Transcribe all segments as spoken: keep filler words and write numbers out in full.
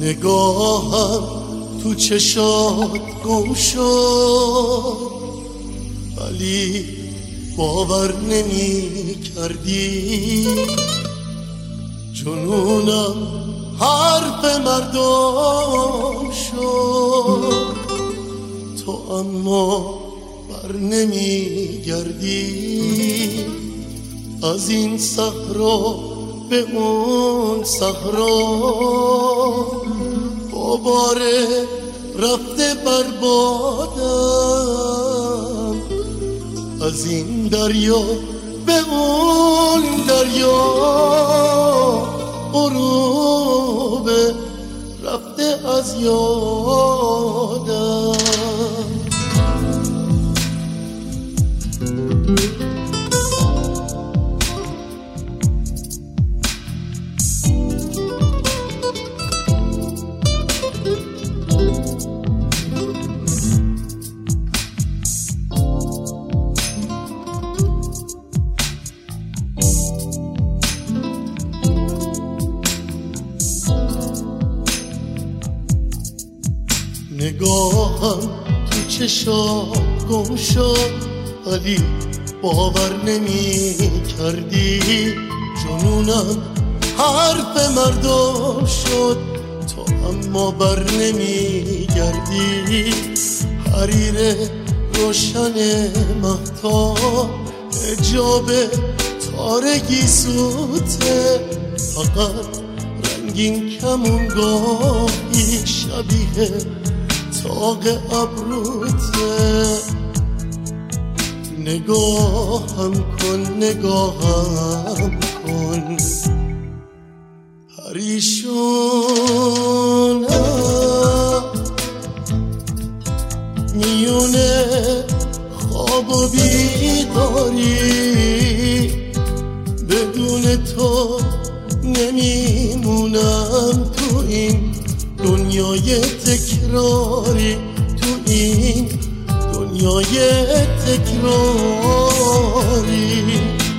نگاهم تو چشات گم شد، ولی باور نمی کردی جنونم حرف مردم شد. تو اما بر نمی گردی از این صحرا به اون صحرا، باباره رفته بربادم از این دریا به اون دریا، غروب رفته از یادم. نگاهم تو چشات گم شد، ولی باور نمی کردی جنونم حرف مردم شد. تو اما بر نمی گردی حریر روشن مهتاب، حجاب تارگی سوته، فقط رنگین کمونگاهی شبیه تاق ابروته. نگاهم کن نگاهم کن پریشونم میونه خواب و بیداری، بدون تو نمیمونم تو این دنیای تکراری، تو این دنیای تکراری.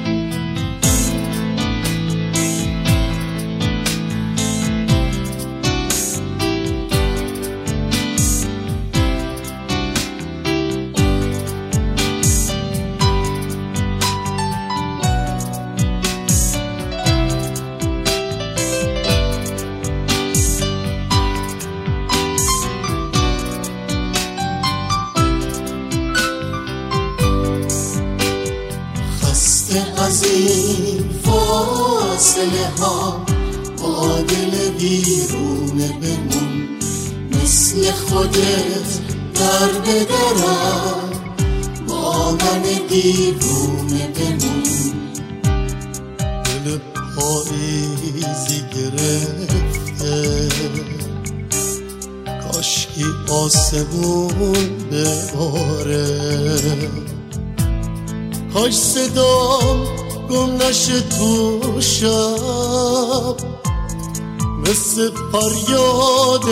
از این فاصله ها با دل بیرونه بمون، مثل خودت در بدرم با من دیوونه بمون. دل پاییزی گرفته کاشکی آسمون بباره، کاش صدام گم نشه تو شب مثل فریاد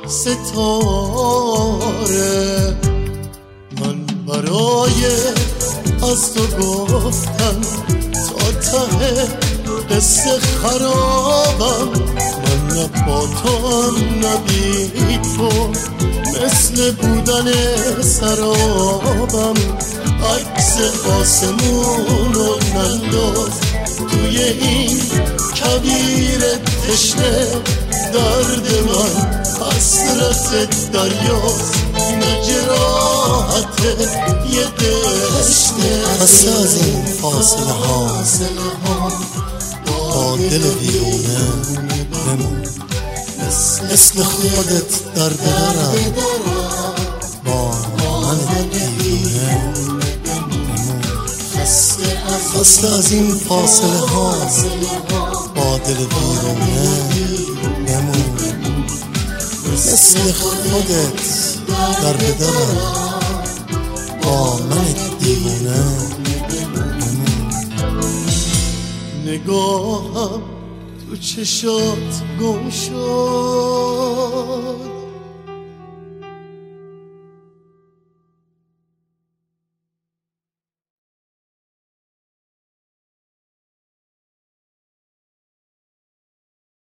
ستاره. من برای از تو گفتم تا ته قصه خرابم، من نه با تو هم نه بی تو، مثل بودن سرابم. عکس آسمون رو ننداز توی این کویر تشنه، درد من حسرت دریاست نه جراحت یه دشته. خسته از این فاصله ها با دل بیرونه بمون، مثل خودت در بدرم با من دیوونه بمون. خسته از این فاصله ها با دل بیرونه بمون، مثل خودت در بدرم با من دیوونه بمون. نگاهم تو چشات گم شد،